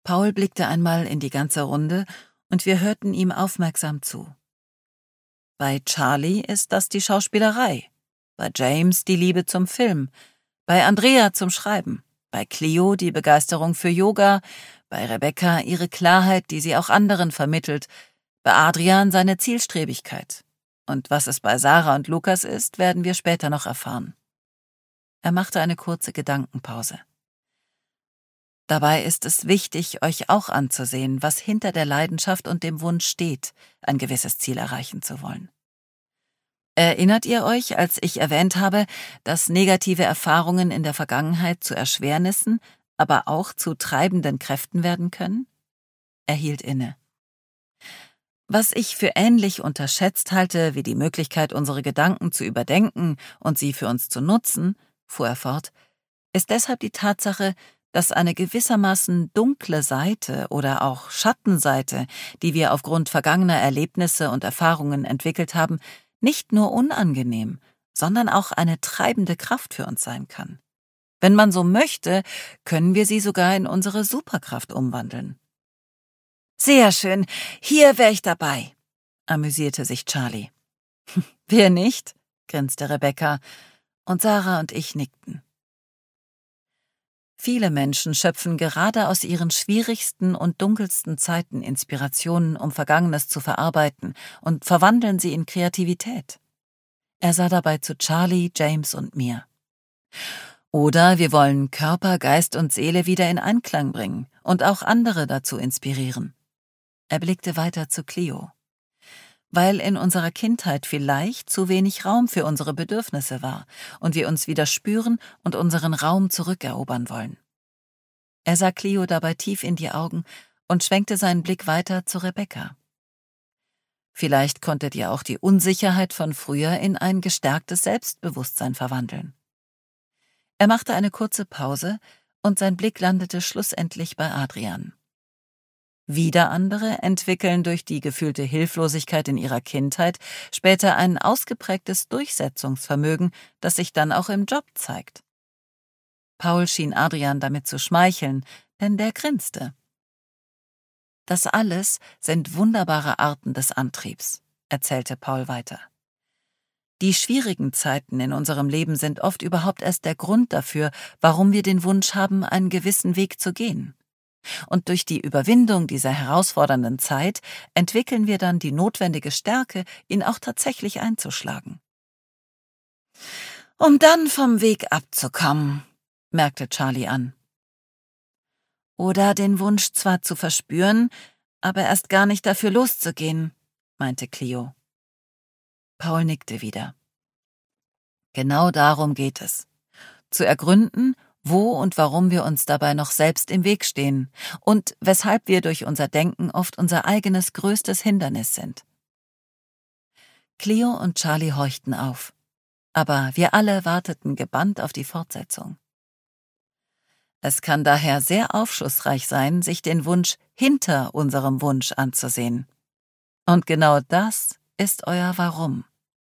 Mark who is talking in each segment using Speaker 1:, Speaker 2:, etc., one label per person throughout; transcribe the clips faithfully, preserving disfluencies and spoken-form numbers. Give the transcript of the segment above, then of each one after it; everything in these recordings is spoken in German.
Speaker 1: Paul blickte einmal in die ganze Runde und wir hörten ihm aufmerksam zu. Bei Charlie ist das die Schauspielerei, bei James die Liebe zum Film, bei Andrea zum Schreiben, bei Cleo die Begeisterung für Yoga, bei Rebecca ihre Klarheit, die sie auch anderen vermittelt, bei Adrian seine Zielstrebigkeit. Und was es bei Sarah und Lukas ist, werden wir später noch erfahren. Er machte eine kurze Gedankenpause. Dabei ist es wichtig, euch auch anzusehen, was hinter der Leidenschaft und dem Wunsch steht, ein gewisses Ziel erreichen zu wollen. Erinnert ihr euch, als ich erwähnt habe, dass negative Erfahrungen in der Vergangenheit zu Erschwernissen, aber auch zu treibenden Kräften werden können? Er hielt inne. Was ich für ähnlich unterschätzt halte, wie die Möglichkeit, unsere Gedanken zu überdenken und sie für uns zu nutzen, fuhr er fort, ist deshalb die Tatsache, dass eine gewissermaßen dunkle Seite oder auch Schattenseite, die wir aufgrund vergangener Erlebnisse und Erfahrungen entwickelt haben, nicht nur unangenehm, sondern auch eine treibende Kraft für uns sein kann. Wenn man so möchte, können wir sie sogar in unsere Superkraft umwandeln. »Sehr schön, hier wäre ich dabei«, amüsierte sich Charlie. »Wir nicht?«, grinste Rebecca, und Sarah und ich nickten. Viele Menschen schöpfen gerade aus ihren schwierigsten und dunkelsten Zeiten Inspirationen, um Vergangenes zu verarbeiten, und verwandeln sie in Kreativität. Er sah dabei zu Charlie, James und mir. Oder wir wollen Körper, Geist und Seele wieder in Einklang bringen und auch andere dazu inspirieren. Er blickte weiter zu Cleo. Weil in unserer Kindheit vielleicht zu wenig Raum für unsere Bedürfnisse war und wir uns wieder spüren und unseren Raum zurückerobern wollen. Er sah Cleo dabei tief in die Augen und schwenkte seinen Blick weiter zu Rebecca. Vielleicht konntet ihr auch die Unsicherheit von früher in ein gestärktes Selbstbewusstsein verwandeln. Er machte eine kurze Pause und sein Blick landete schlussendlich bei Adrian. Wieder andere entwickeln durch die gefühlte Hilflosigkeit in ihrer Kindheit später ein ausgeprägtes Durchsetzungsvermögen, das sich dann auch im Job zeigt. Paul schien Adrian damit zu schmeicheln, denn der grinste. Das alles sind wunderbare Arten des Antriebs, erzählte Paul weiter. Die schwierigen Zeiten in unserem Leben sind oft überhaupt erst der Grund dafür, warum wir den Wunsch haben, einen gewissen Weg zu gehen. Und durch die Überwindung dieser herausfordernden Zeit entwickeln wir dann die notwendige Stärke, ihn auch tatsächlich einzuschlagen. Um dann vom Weg abzukommen, merkte Charlie an. Oder den Wunsch zwar zu verspüren, aber erst gar nicht dafür loszugehen, meinte Cleo. Paul nickte wieder. Genau darum geht es. Zu ergründen, wo und warum wir uns dabei noch selbst im Weg stehen und weshalb wir durch unser Denken oft unser eigenes größtes Hindernis sind. Cleo und Charlie horchten auf, aber wir alle warteten gebannt auf die Fortsetzung. Es kann daher sehr aufschlussreich sein, sich den Wunsch hinter unserem Wunsch anzusehen. Und genau das ist euer Warum.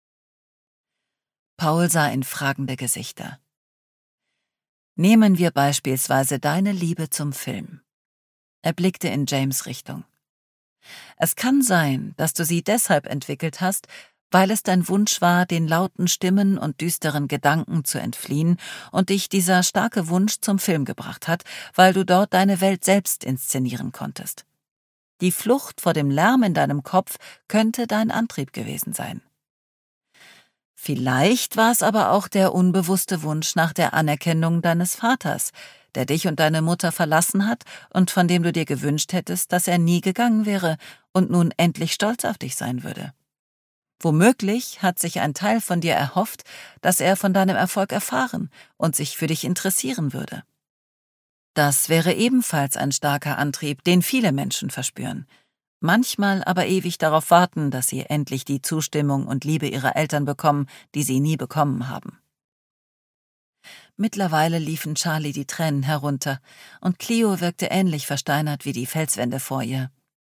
Speaker 1: Paul sah in fragende Gesichter. Nehmen wir beispielsweise deine Liebe zum Film. Er blickte in James' Richtung. Es kann sein, dass du sie deshalb entwickelt hast, weil es dein Wunsch war, den lauten Stimmen und düsteren Gedanken zu entfliehen und dich dieser starke Wunsch zum Film gebracht hat, weil du dort deine Welt selbst inszenieren konntest. Die Flucht vor dem Lärm in deinem Kopf könnte dein Antrieb gewesen sein. Vielleicht war es aber auch der unbewusste Wunsch nach der Anerkennung deines Vaters, der dich und deine Mutter verlassen hat und von dem du dir gewünscht hättest, dass er nie gegangen wäre und nun endlich stolz auf dich sein würde. Womöglich hat sich ein Teil von dir erhofft, dass er von deinem Erfolg erfahren und sich für dich interessieren würde. Das wäre ebenfalls ein starker Antrieb, den viele Menschen verspüren. Manchmal aber ewig darauf warten, dass sie endlich die Zustimmung und Liebe ihrer Eltern bekommen, die sie nie bekommen haben. Mittlerweile liefen Charlie die Tränen herunter, und Cleo wirkte ähnlich versteinert wie die Felswände vor ihr.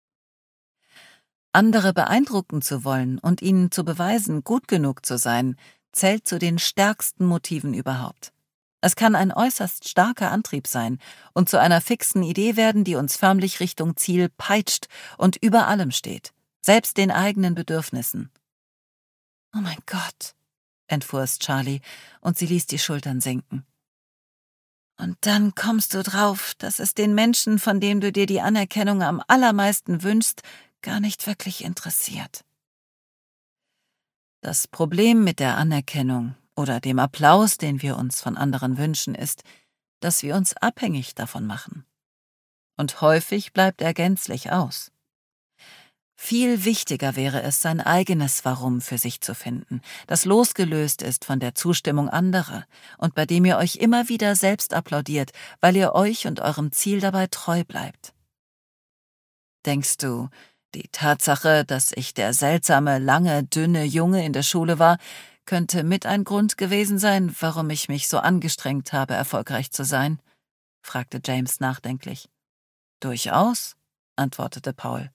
Speaker 1: Andere beeindrucken zu wollen und ihnen zu beweisen, gut genug zu sein, zählt zu den stärksten Motiven überhaupt. Es kann ein äußerst starker Antrieb sein und zu einer fixen Idee werden, die uns förmlich Richtung Ziel peitscht und über allem steht, selbst den eigenen Bedürfnissen. »Oh mein Gott«, entfuhr es Charlie, und sie ließ die Schultern sinken. »Und dann kommst du drauf, dass es den Menschen, von dem du dir die Anerkennung am allermeisten wünschst, gar nicht wirklich interessiert.« Das Problem mit der Anerkennung oder dem Applaus, den wir uns von anderen wünschen, ist, dass wir uns abhängig davon machen. Und häufig bleibt er gänzlich aus. Viel wichtiger wäre es, sein eigenes Warum für sich zu finden, das losgelöst ist von der Zustimmung anderer und bei dem ihr euch immer wieder selbst applaudiert, weil ihr euch und eurem Ziel dabei treu bleibt. Denkst du, die Tatsache, dass ich der seltsame, lange, dünne Junge in der Schule war, könnte mit ein Grund gewesen sein, warum ich mich so angestrengt habe, erfolgreich zu sein?« fragte James nachdenklich. »Durchaus«, antwortete Paul.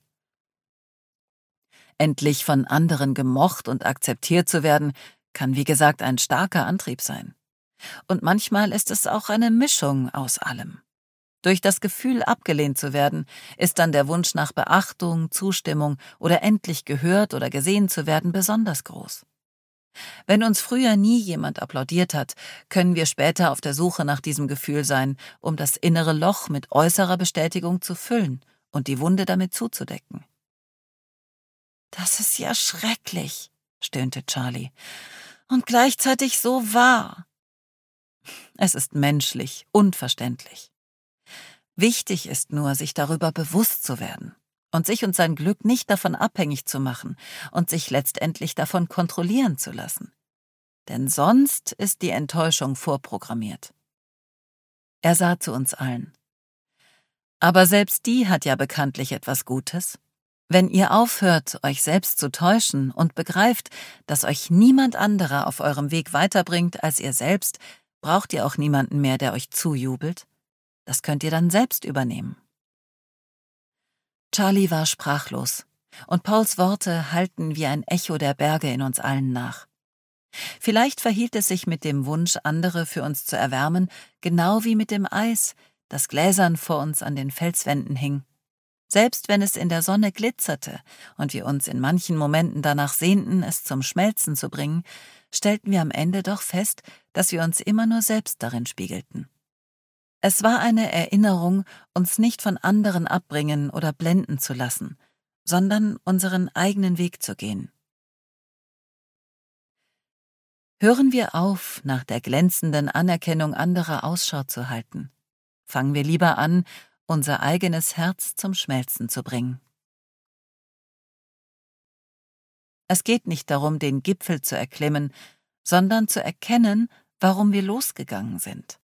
Speaker 1: Endlich von anderen gemocht und akzeptiert zu werden, kann wie gesagt ein starker Antrieb sein. Und manchmal ist es auch eine Mischung aus allem. Durch das Gefühl, abgelehnt zu werden, ist dann der Wunsch nach Beachtung, Zustimmung oder endlich gehört oder gesehen zu werden besonders groß. Wenn uns früher nie jemand applaudiert hat, können wir später auf der Suche nach diesem Gefühl sein, um das innere Loch mit äußerer Bestätigung zu füllen und die Wunde damit zuzudecken. »Das ist ja schrecklich«, stöhnte Charlie, »und gleichzeitig so wahr.« Es ist menschlich und verständlich. Wichtig ist nur, sich darüber bewusst zu werden und sich und sein Glück nicht davon abhängig zu machen und sich letztendlich davon kontrollieren zu lassen. Denn sonst ist die Enttäuschung vorprogrammiert. Er sah zu uns allen. »Aber selbst die hat ja bekanntlich etwas Gutes. Wenn ihr aufhört, euch selbst zu täuschen und begreift, dass euch niemand anderer auf eurem Weg weiterbringt als ihr selbst, braucht ihr auch niemanden mehr, der euch zujubelt. Das könnt ihr dann selbst übernehmen.« Charlie war sprachlos, und Pauls Worte hallten wie ein Echo der Berge in uns allen nach. Vielleicht verhielt es sich mit dem Wunsch, andere für uns zu erwärmen, genau wie mit dem Eis, das gläsern vor uns an den Felswänden hing. Selbst wenn es in der Sonne glitzerte und wir uns in manchen Momenten danach sehnten, es zum Schmelzen zu bringen, stellten wir am Ende doch fest, dass wir uns immer nur selbst darin spiegelten. Es war eine Erinnerung, uns nicht von anderen abbringen oder blenden zu lassen, sondern unseren eigenen Weg zu gehen. Hören wir auf, nach der glänzenden Anerkennung anderer Ausschau zu halten. Fangen wir lieber an, unser eigenes Herz zum Schmelzen zu bringen. Es geht nicht darum, den Gipfel zu erklimmen, sondern zu erkennen, warum wir losgegangen sind.